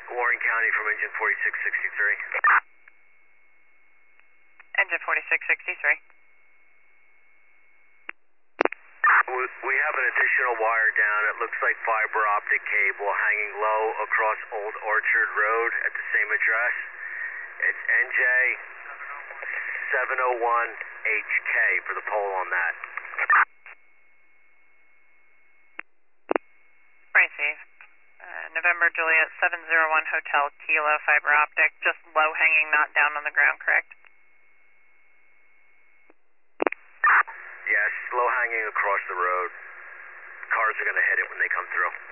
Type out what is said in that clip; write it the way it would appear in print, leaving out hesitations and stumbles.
Warren County from engine 4663. Engine 4663. We have an additional wire down. It looks like fiber optic cable hanging low across Old Orchard Road at the same address. It's NJ 701HK for the pole on that. Right, Steve. November Juliet 701 Hotel Kilo fiber optic, just low hanging, not down on the ground, correct? Yes, low hanging across the road. Cars are going to hit it when they come through.